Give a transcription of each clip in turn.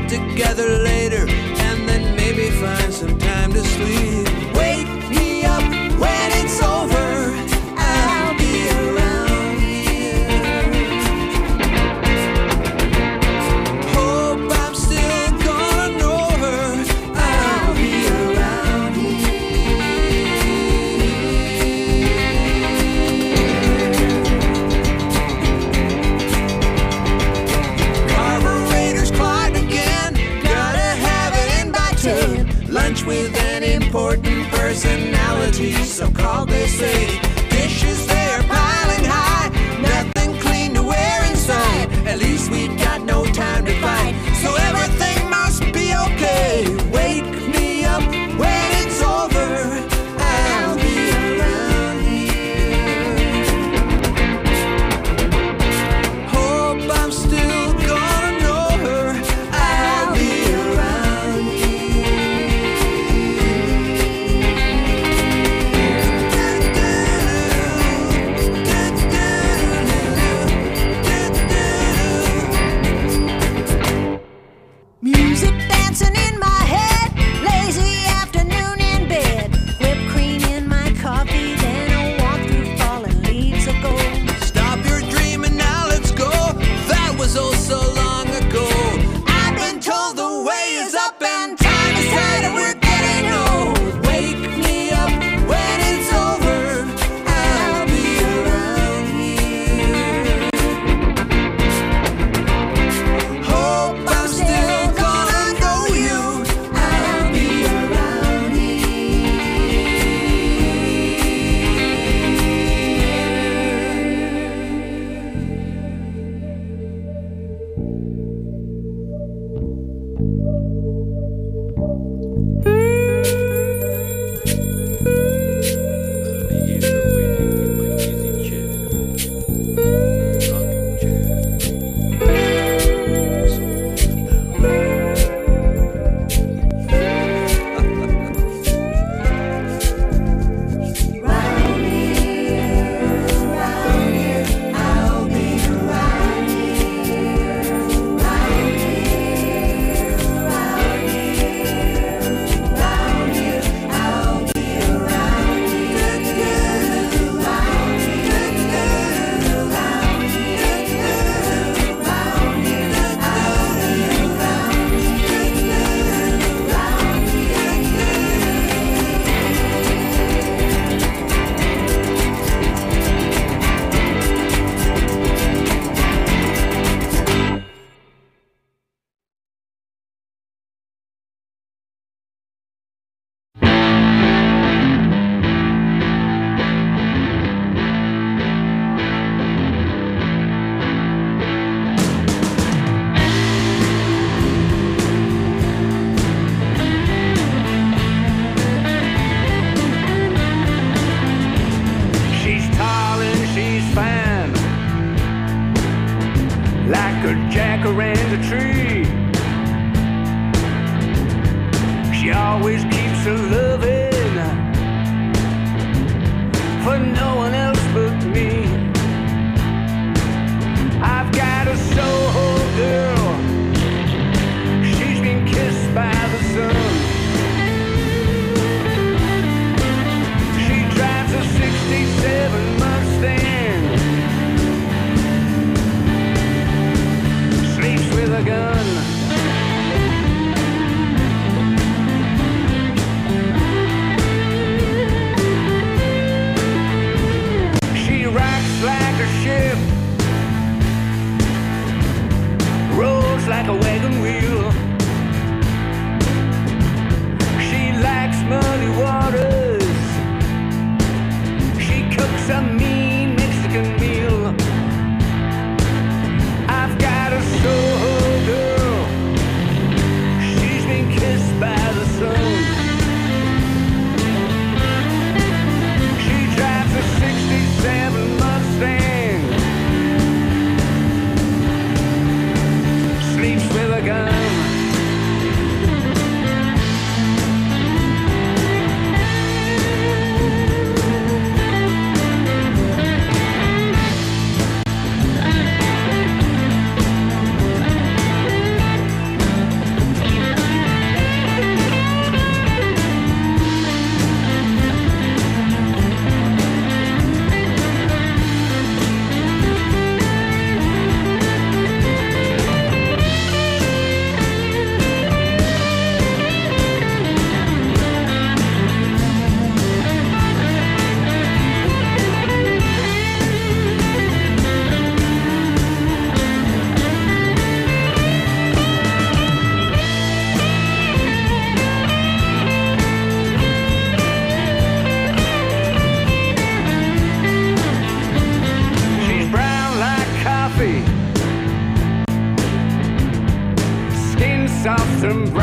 get together later and then maybe find some time to sleep. Wake me up when it's over. I'll be around here. Hope I'm still gonna know her. I'll be around here. Carburetors clogged again. Gotta have it in by 2. Lunch with an important personality, so called they say. Dishes there piling high, nothing clean to wear inside. At least we got no time to fight, so everything must be okay. Wake me up when it's over. I'll be around here. Hope I'm still gonna know her. I'll be around Music dancing in my head, lazy afternoon in bed. Whipped cream in my coffee, then a walk through fallen leaves of gold. Stop your dreaming, now let's go. That was oh so long ago. I've been told the way is up and time is tight and we're getting old. Wake me up when it's over. I'll be around here. Hope I'm still gonna know you. I'll be around She's tall and she's fine, like a jacaranda tree. She always keeps her loving for no one else but me. I've got a Soho girl, she's been kissed by the sun. She drives a 67 Mustang, sleeps with a gun.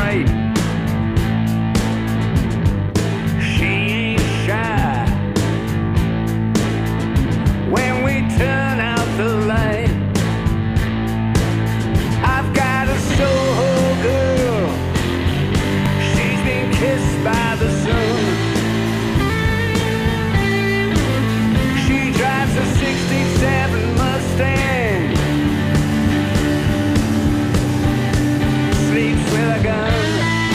bright. She ain't shy when we turn out the light. I've got a Soho girl, she's been kissed by the sun. She drives a 67 Mustang, sleeps with a gun.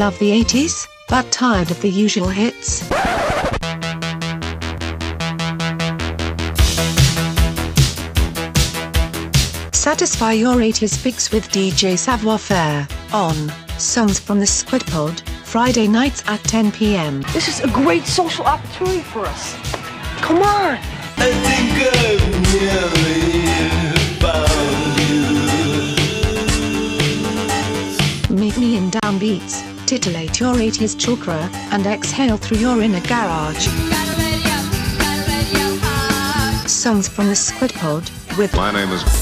Love the 80s, but tired of the usual hits? Satisfy your 80s fix with DJ Savoir Faire on Songs from the Squid Pod, Friday nights at 10 p.m. This is a great social opportunity for us. Come on! I think I've nearly found you. Meet me in downbeats, titillate your 80s chakra, and exhale through your inner garage. Songs from the Squid Pod with My name is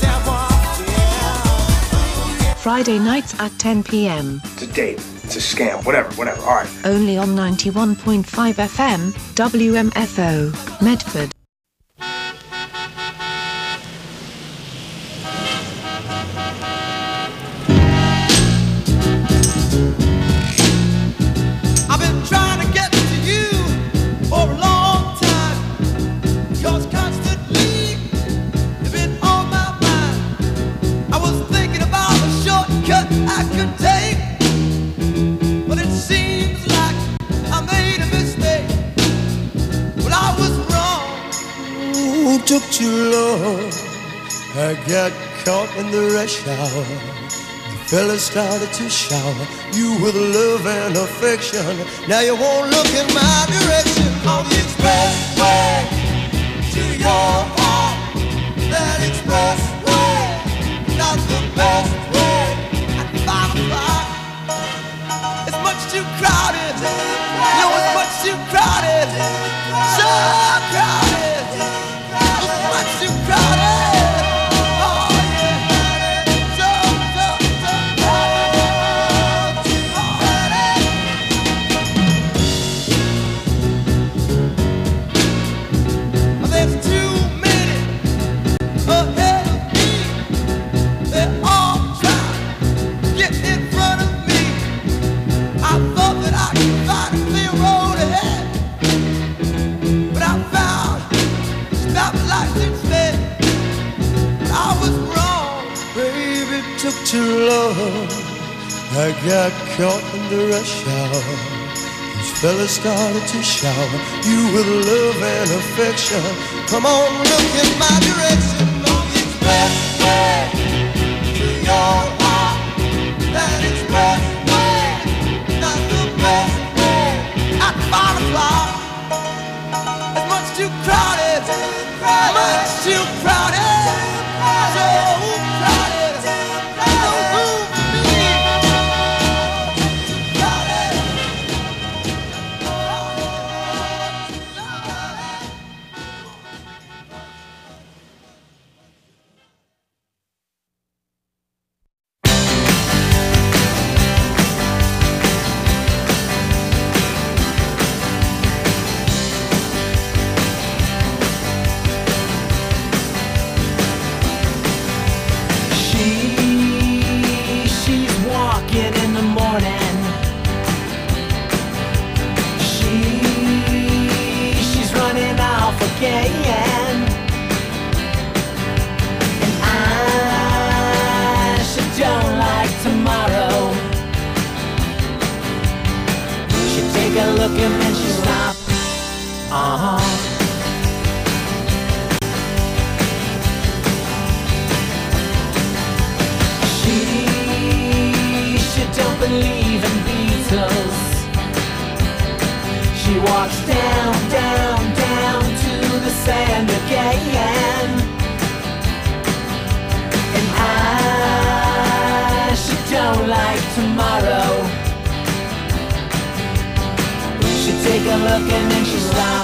Friday nights at 10 p.m. It's a date. It's a scam. Whatever. All right. Only on 91.5 FM, WMFO, Medford. I've been trying to get to you for a long time. 'Cause constantly you've been on my mind. I was thinking about a shortcut I could take, but it seems like I made a mistake. Well, I was wrong. Ooh, took too long. I got caught in the rush hour. The fella started to shower you with love and affection. Now you won't look in my direction. On the expressway to your heart. That expressway, not the best way. At 5 o'clock, it's much too crowded. No, it's much too crowded. So crowded. It's much too crowded. Oh yeah. So crowded. Too crowded. There's too many ahead of me. They're all trying to get in front of me. I thought that I could find a clear road ahead, but I found stoplights instead. But I was wrong, baby, it took too long. I got caught in the rush hour. These fellas started to shower you with love and affection. Come on, look in my direction. On the expressway to your heart. That expressway, not the best way. At 5 o'clock, it's much too crowded. Much too crowded. So crowded. No room for me. Crowded. She's walking in the morning. She's running off again. And she don't like tomorrow. She take a look and then she stop. She don't believe in Beatles. She walks down, down, down to the sand again. And she don't like tomorrow. She take a look and then she stop.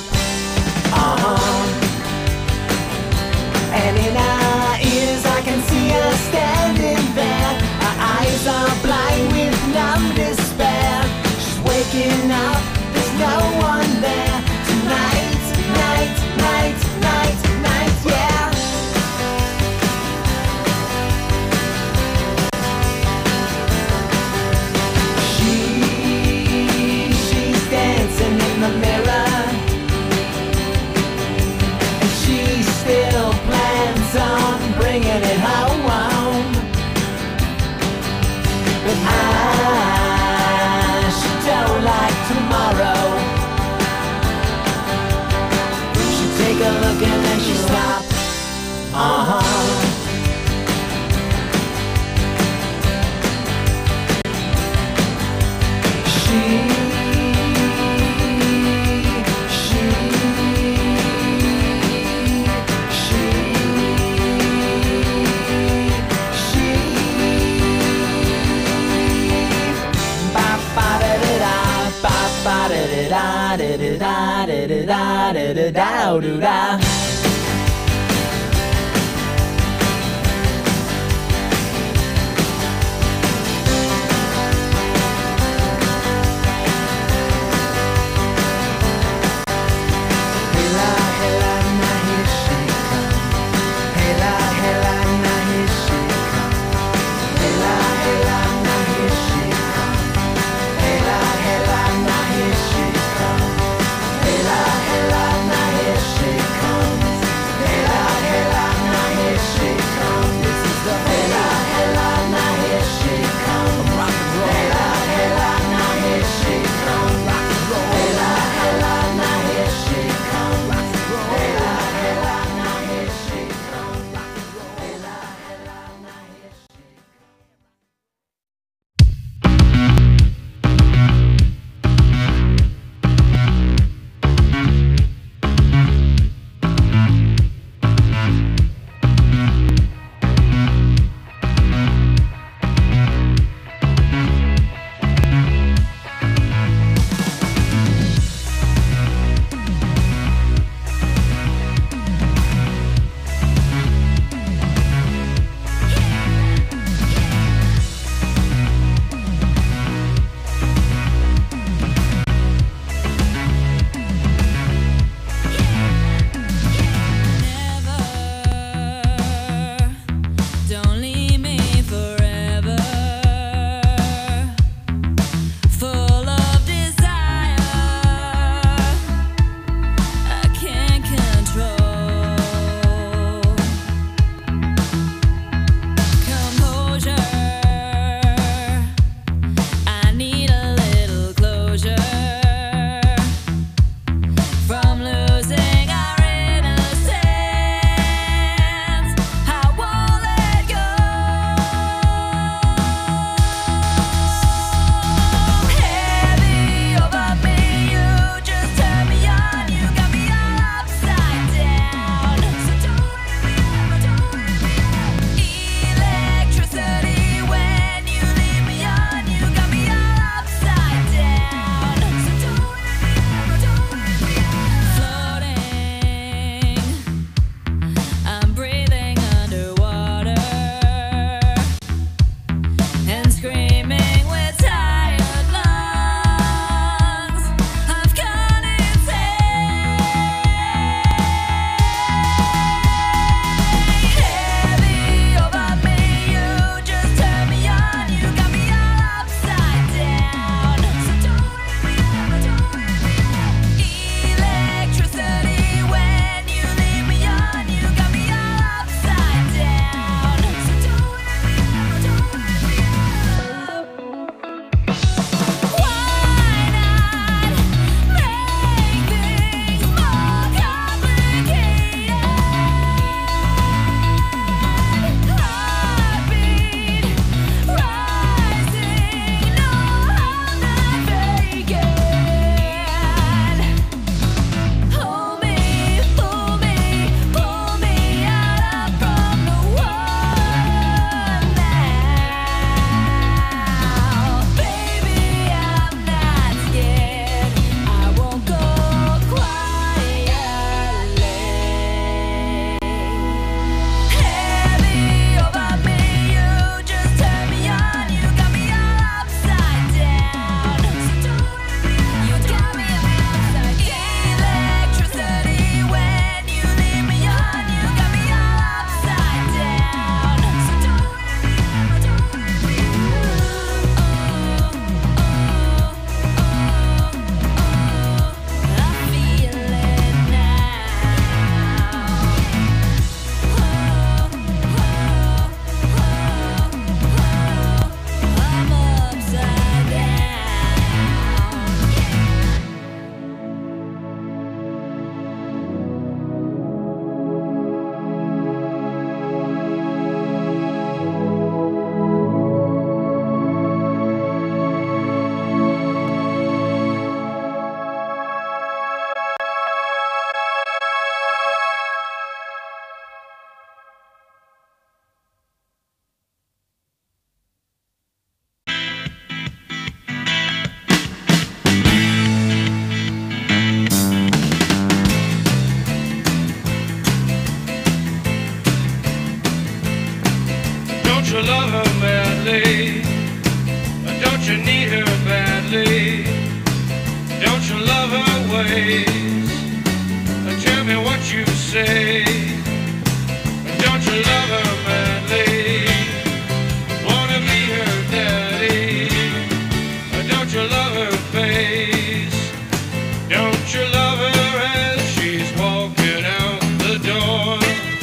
And in her ears I can see her standing there. Her eyes are blind with numb despair. She's waking up, there's no one there. Tonight, night, night, night, night, yeah. She's dancing in the mirror. And she still plans on bringing it home. Da-da-da-da-da-da-da-da-da-da-da-da-da-da-da. Come. you need her badly? Don't you love her ways? Tell me what you say. Don't you love her madly? Wanna be her daddy? Don't you love her face? Don't you love her as she's walking out the door?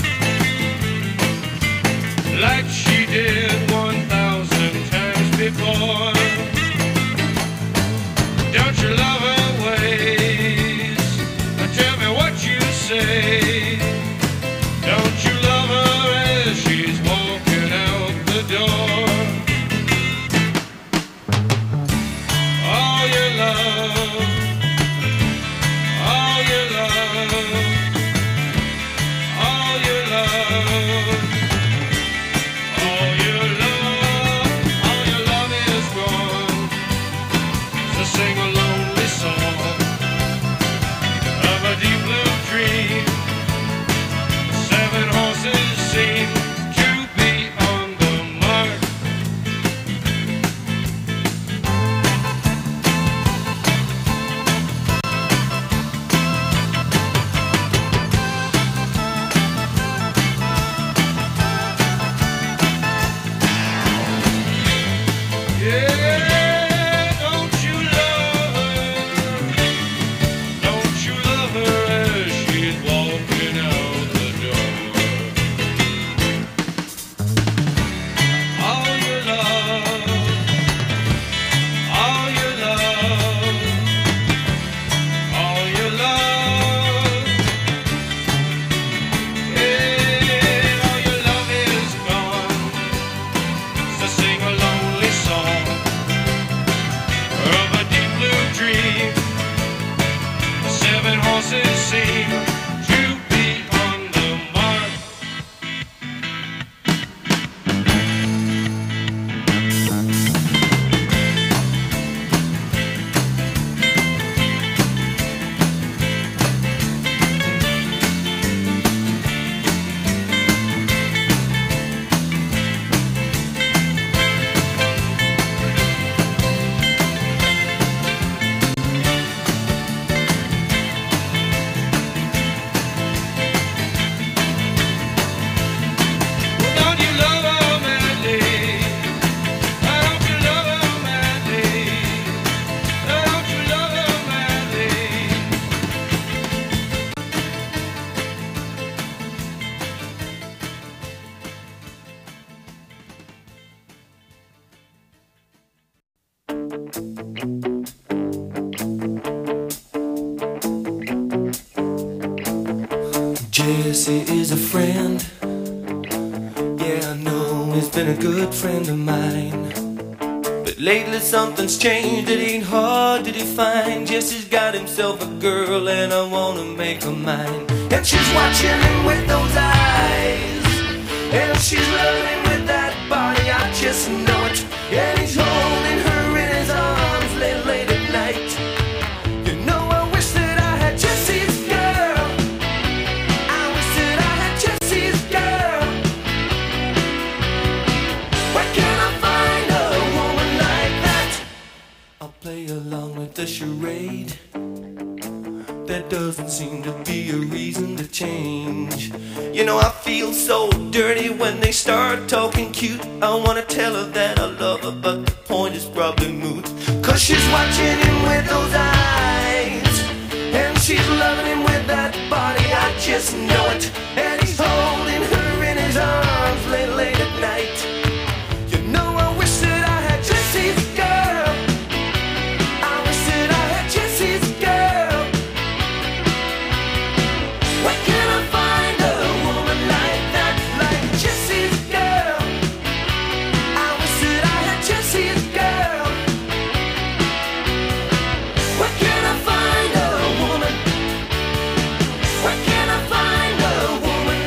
Like she did 1,000 times before. Don't you love her ways? Tell me what you say. Don't you love her as she's walking out the door? All your love, all your love, all your love, all your love, all your love is gone. So sing a lonely song of a deep blue dream. 7 horses seem to be on the mark. Yeah, don't you love her? Don't you love her as she's walking out the door? All your love, all your love, all your love. Yeah, all your love is gone. So sing a lonely song of a deep blue dream. 7 horses seem to be on the mark. Don't you love her madly? Don't you love her madly? Don't you love her madly? Jesse is a friend. Yeah, I know he's been a good friend of mine. But lately something's changed, it ain't hard to define. Jesse's got himself a girl and I wanna make her mine. And she's watching him with those eyes, and she's loving him with that body, I just know it. And he's holding her in his arms late at night. You know I wish that I had Jesse's girl. I wish that I had Jesse's girl. Where can I find a woman like that? I'll play along with the charade. There doesn't seem to be a reason to change. You know I feel so dirty when they start talking cute. I wanna tell her that I love her, but the point is probably moot. 'Cause she's watching him with those eyes, and she's loving him with that body, I just know it. And he's holding her in his arms late at night. You know I wish that I had Jesse's girl. I wish that I had Jesse's girl. Where can I find a woman like that, like Jesse's girl? I wish that I had Jesse's girl. Where can I find a woman? Where can I find a woman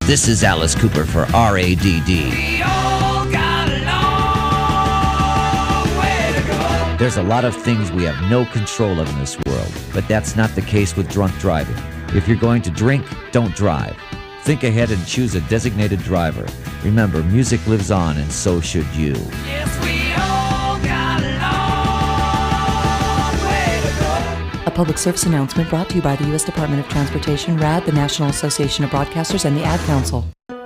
This is Alice Cooper for RADD. There's a lot of things we have no control of in this world, but that's not the case with drunk driving. If you're going to drink, don't drive. Think ahead and choose a designated driver. Remember, music lives on, and so should you. Yes, we all got a long way to go. A public service announcement brought to you by the U.S. Department of Transportation, RAD, the National Association of Broadcasters, and the Ad Council.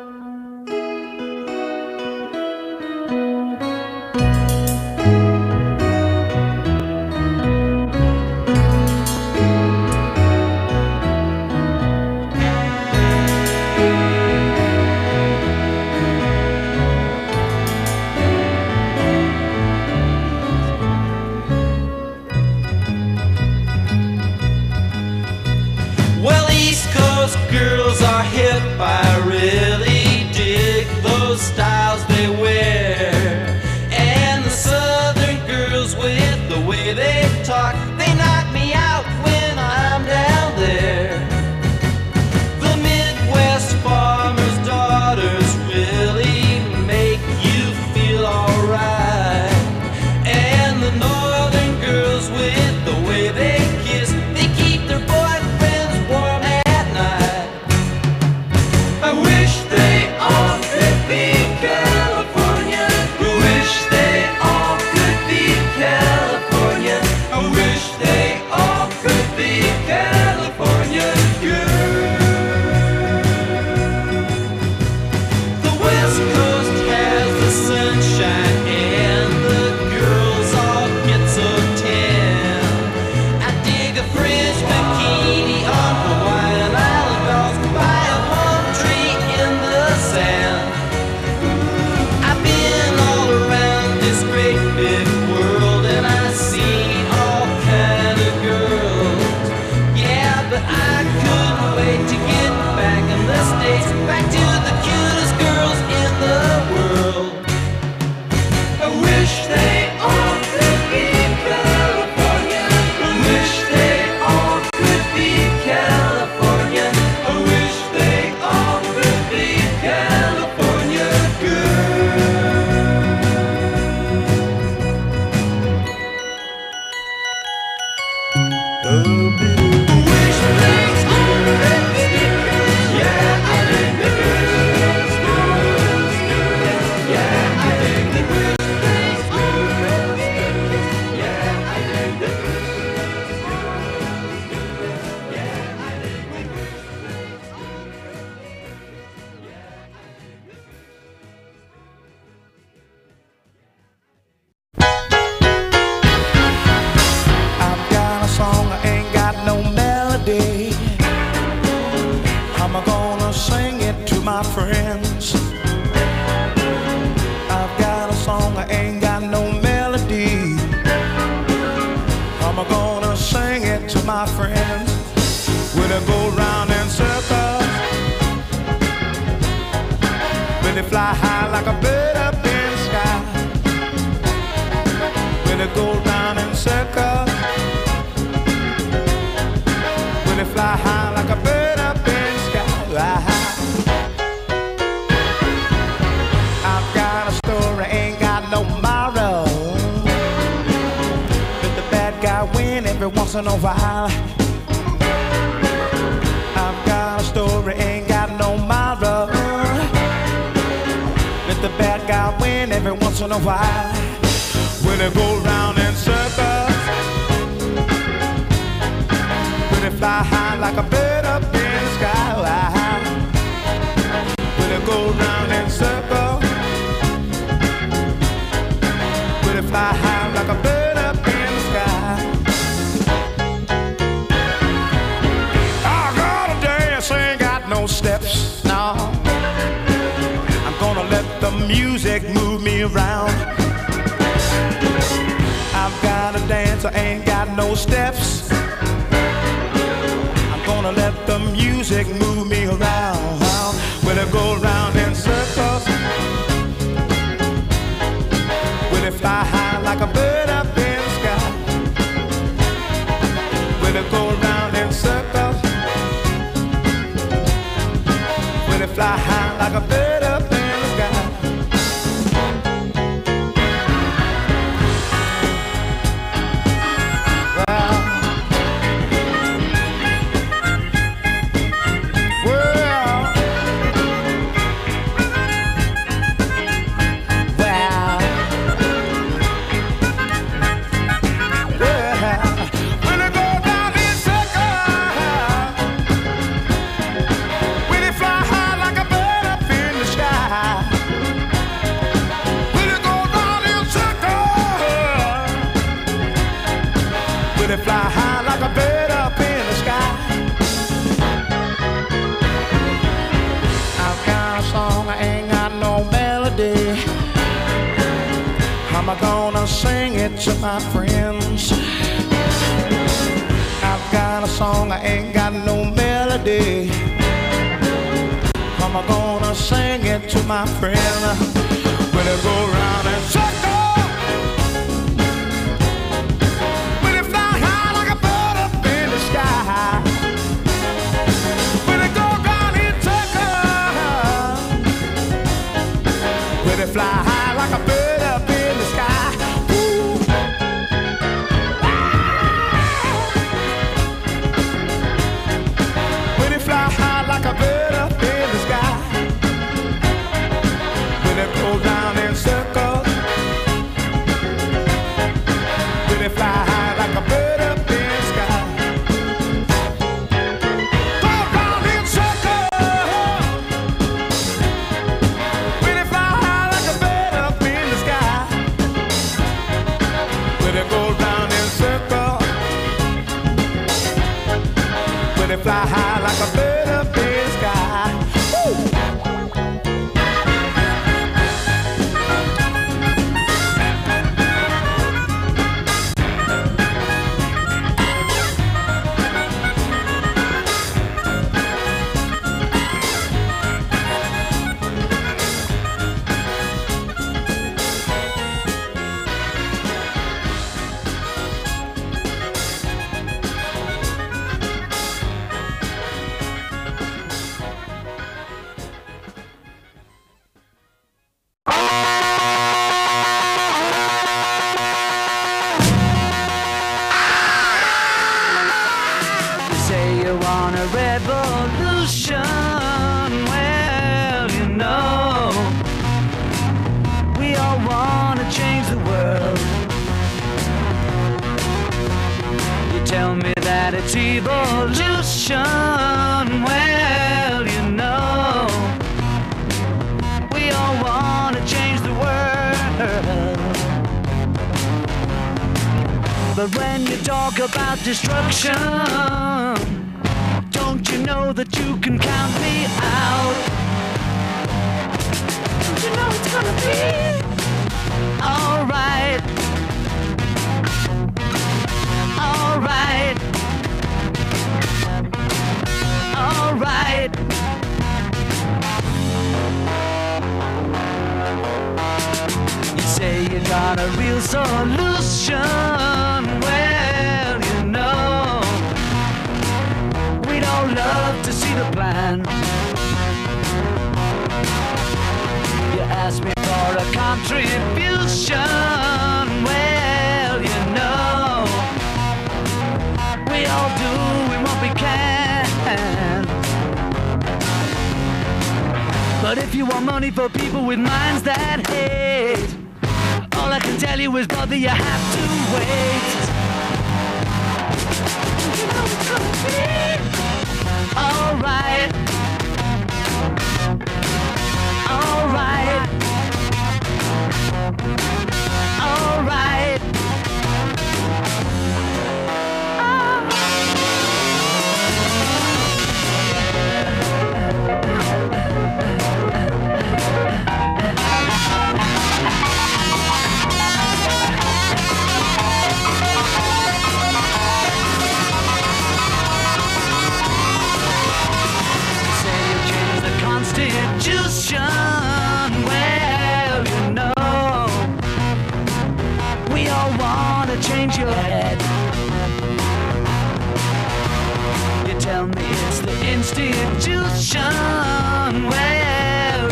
Well, East Coast girls are hip. I really dig those styles they wear. And the Southern girls with the way they talk, they knock me out when I'm down there. The Midwest farmers' daughters really make you feel alright. And the Northern girls with the way they kiss, they keep their boyfriends warm at night. I wish they all could be California. I wish they all could be California. I wish they all could be California girls. The West Coast has the sunshine and the girls all get so tan. I dig a French bikini on Hawaiian Island dolls by a palm tree in the sand. I've been all around this great big world and I see all kind of girls. Yeah, but I couldn't wait to get back in the States, back to the cutest girls in the world. I wish they all could be California. I wish they all could be California. I wish they all could be California I've got a song, I ain't got no melody. I'm gonna sing it to my friends. I've got a song, I ain't got no melody. I'm gonna sing it to my friends. When I go round in circles, when they fly high like a bird up in the sky. When they go round in circles, when they fly high like a bird up in the sky. I've got a story, ain't got no moral. Let the bad guy win every once in a while. I've got a story, ain't got no moral. Let the bad guy win every once in a while. When they go round in circles, when they fly high like a bird up in the sky. When they go round in circles, when they fly high like a bird up in the sky. I gotta dance, ain't got no steps, no. I'm gonna let the music move me around. I've got a dance, I ain't got no steps. I'm gonna let the music move me around. When I go round in circles, when I fly high like a bird up in the sky. When I go round in circles, when I fly high like a bird up in the sky. Fly high like a bird up in the sky. I've got a song, I ain't got no melody. How am I gonna sing it to my friends? I've got a song, I ain't got no melody. How am I gonna sing it to my friends? Will it go round and circle? Fly high like a bird up in the sky. Ooh. When it fly high like a bird up in the sky. When it goes round in circles. When it fly high like a bird up in the sky. Go round in circles. When it fly high like a bird up in the sky. When it goes round in circles. When it fly high like a bird up in the sky. Woo! Tell me that it's evolution. Well, you know, we all want to change the world. But when you talk about destruction, don't you know that you can count me out? Don't you know it's gonna be alright? Alright, alright. You say you got a real solution. Well, you know, we'd all love to see the plan. You asked me for a contribution. Well, you know, we all do what we can. But if you want money for people with minds that hate, all I can tell you is, brother, you have to wait. You know it's gonna be alright. Alright. Alright. Constitution, well, you know, we all want to change your head. You tell me it's the institution, well,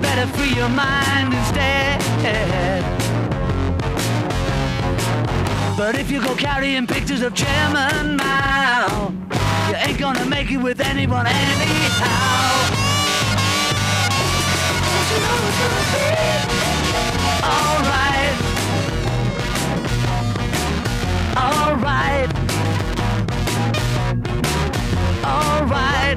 better free your mind instead. But if you go carrying pictures of Chairman Mao, you ain't gonna make it with anyone anyhow. Don't you know it's gonna be alright? Alright. Alright.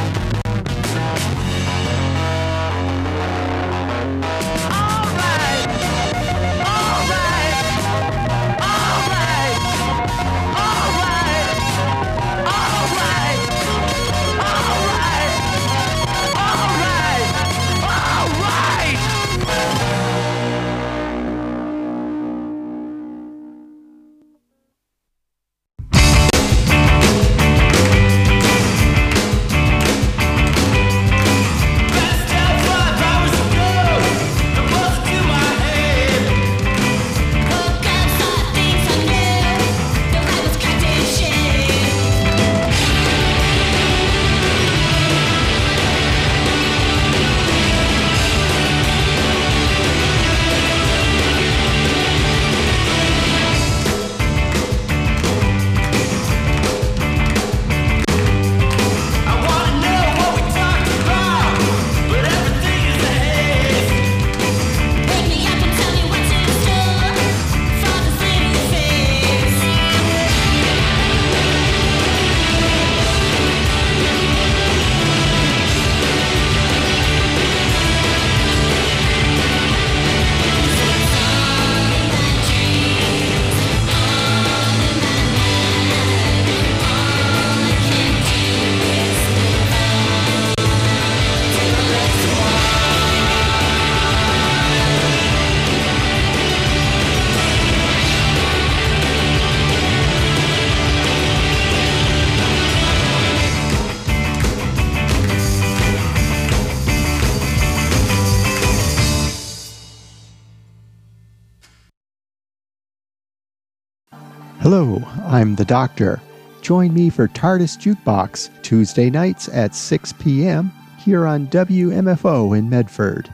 Hello, I'm the Doctor. Join me for TARDIS Jukebox Tuesday nights at 6 p.m. here on WMFO in Medford.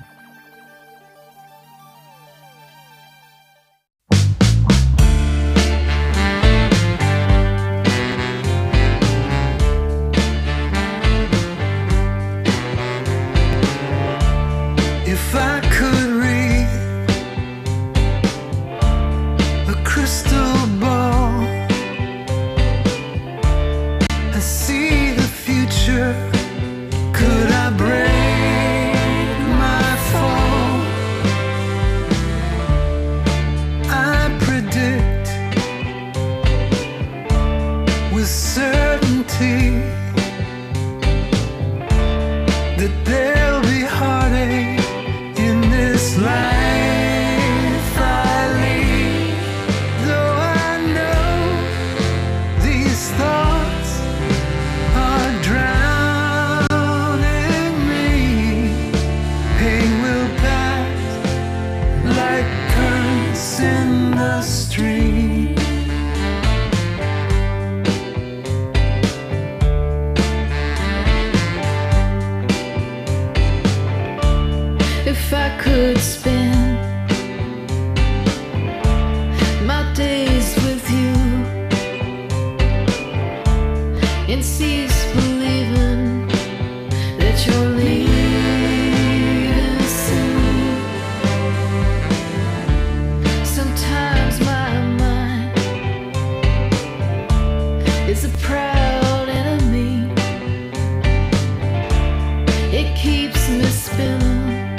If I could read a crystal ball, I see the future. Could I break my fall? I predict with certainty that there'll be heartache in this life I lead. Though I know these thoughts are drowning me, pain will pass like currents in the stream. If I could spend my days with you and cease believing that you're leaving soon. Sometimes my mind is a proud enemy. It keeps me spinning.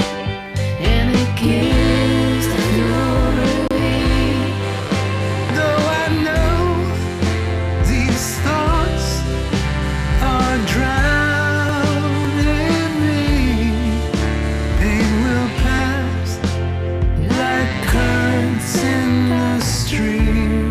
Gives the glory. Though I know these thoughts are drowning me, pain will pass like currents in the stream.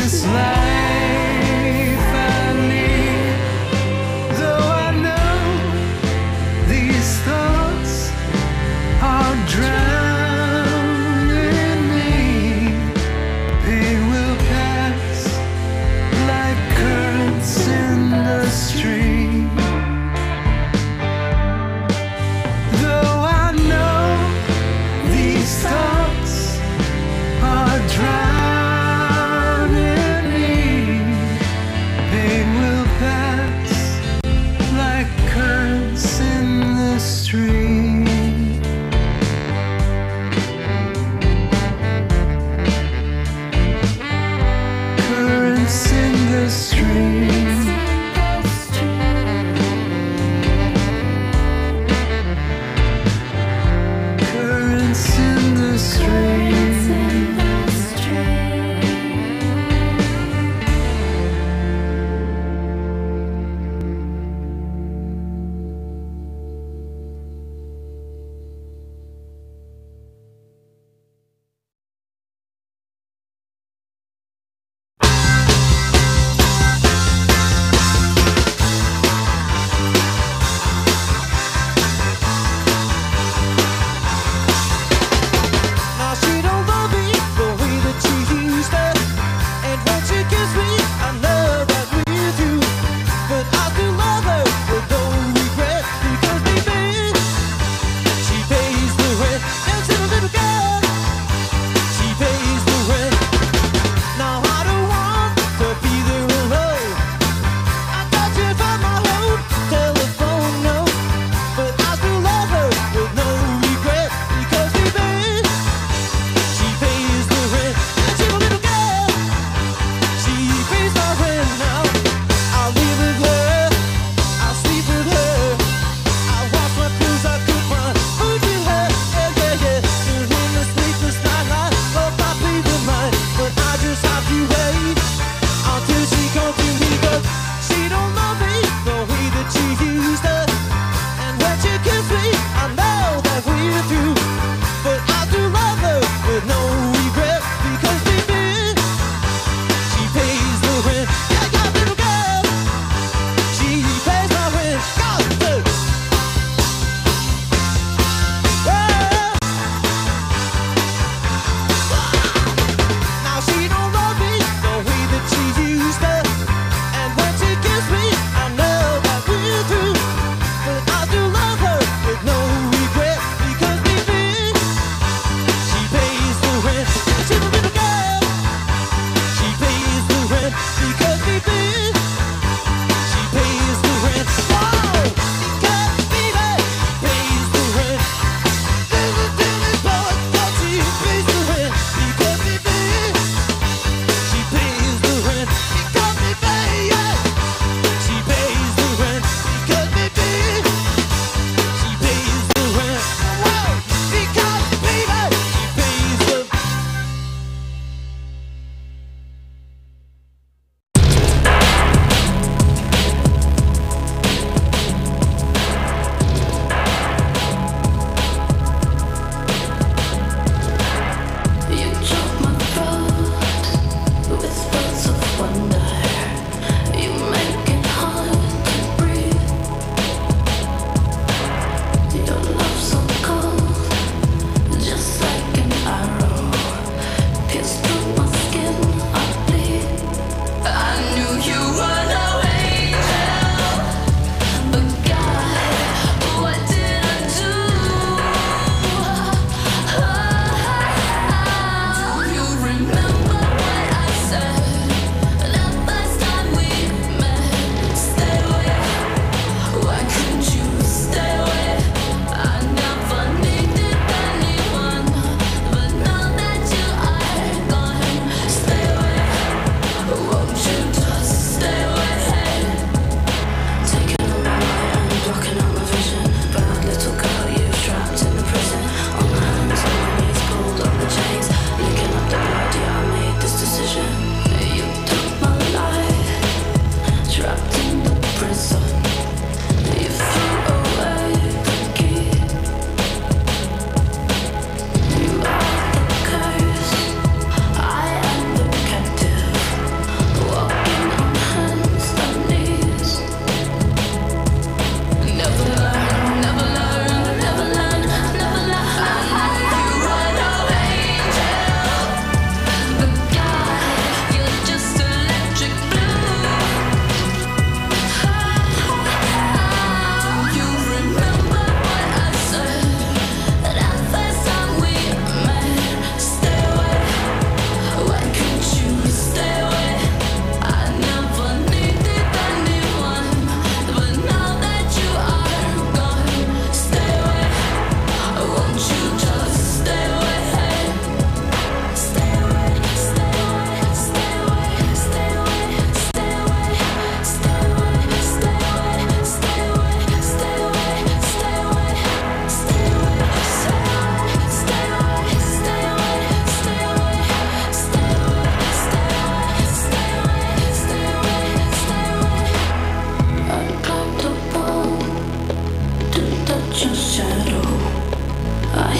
this life I lead. Though I know these thoughts are drowning me, pain will pass like currents in the stream. Though I know these thoughts are drowning me,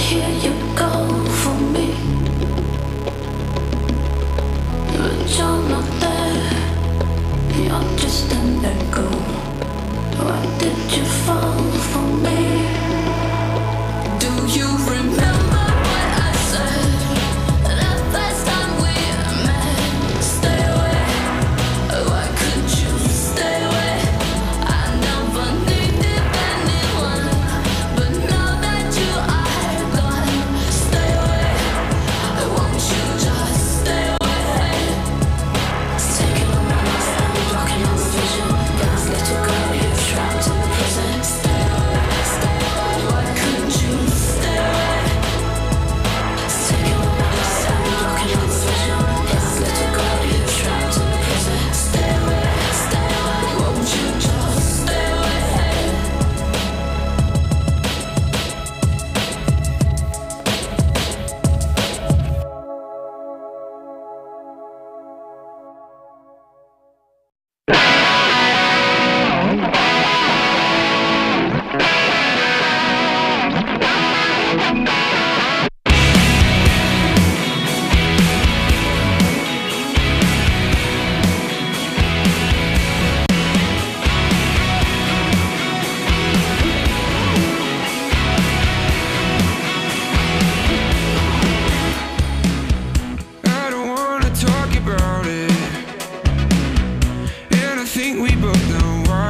here you go for me, but you're not there. You're just an echo. Why did you fall for me? Do you remember what I said the first time we met? Stay away. Why could you stay away? I never needed anyone, but now that you are gone, stay away. Won't you just stay away? It's taking a moment, I'm blocking all the vision. Can't let you go, you're trapped in the prison. Stay away, stay away. Why couldn't you stay away? It's taking a moment, I'm blocking all the vision. Can't let you go, you're trapped in the prison. Stay away, stay away. Won't you just stay away? I don't wanna talk about it, and I think we both know why.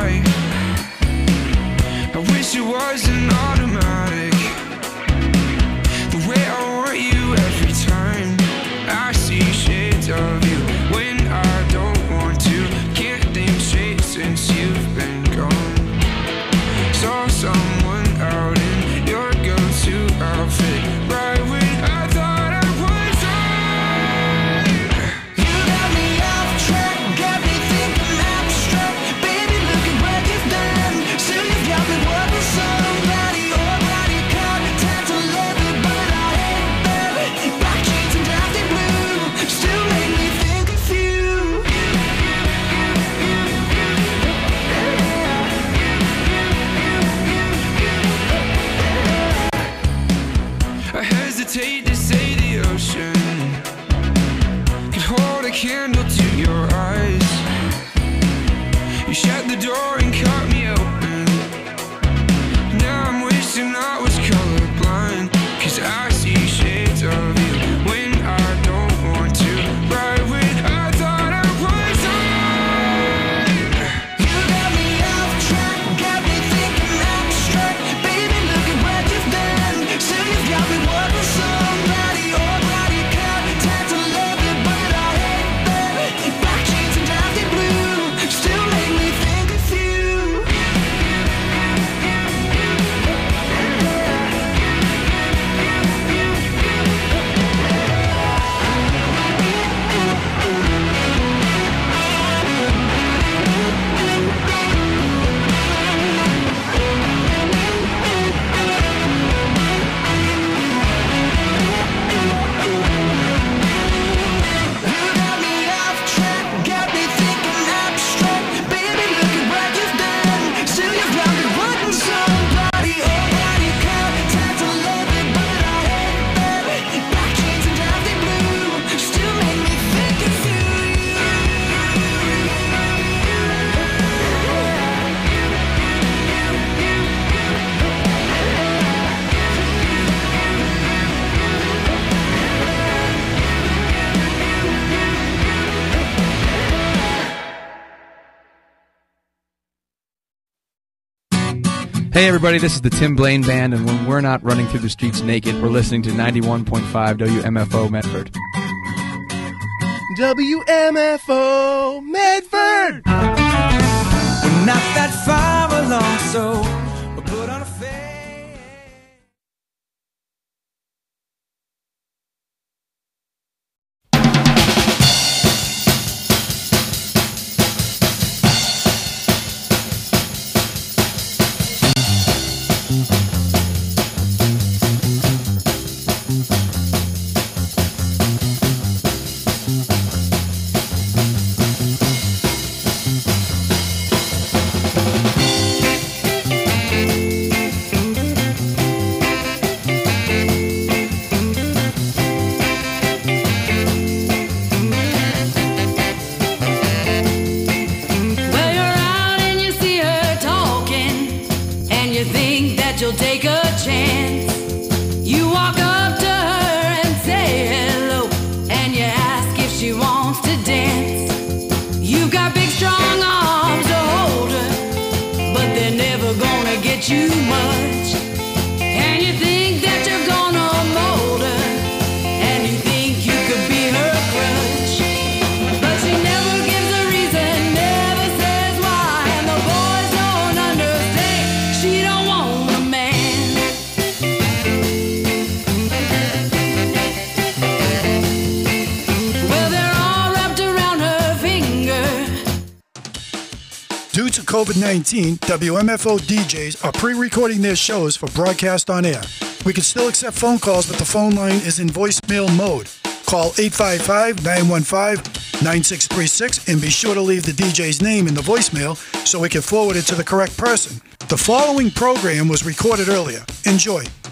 I wish it wasn't automatic, the way I want you every time. I see shades of you when I don't want to. Can't think straight since you've been gone. Saw someone out in your go-to outfit right when I thought I was on. You got me off track, got me thinking abstract. Baby, look at what you've done. Still you got me working somebody, or body contact to love it, but I hate that. Black jeans and dusty blue still make me think of you. I hesitate to say the ocean could hold a candle to your eyes. You shut the door and cut me open. Now I'm wishing I was colorblind, 'cause I see shades of you when I don't want to. Right when I thought I was on. You got me off track, got me thinking abstract. Baby, look at what you've done. Still you got me working somebody, or body contact to love it, but I hate that. Black jeans and dusty blue still make me think of you. You got me off track, got me thinking abstract. Baby, look at what you've done. Still you got me wanting somebody, or body contact to love it, but I hate that. Black jeans and dusty blue still make me think of you. Hey everybody, this is the Tim Blaine Band, and when we're not running through the streets naked, we're listening to 91.5 WMFO Medford. WMFO Medford. We're not that far along, so we'll put on a face. COVID-19, WMFO DJs are pre-recording their shows for broadcast on air. We can still accept phone calls, but the phone line is in voicemail mode. Call 855-915-9636 and be sure to leave the DJ's name in the voicemail so we can forward it to the correct person. The following program was recorded earlier. Enjoy.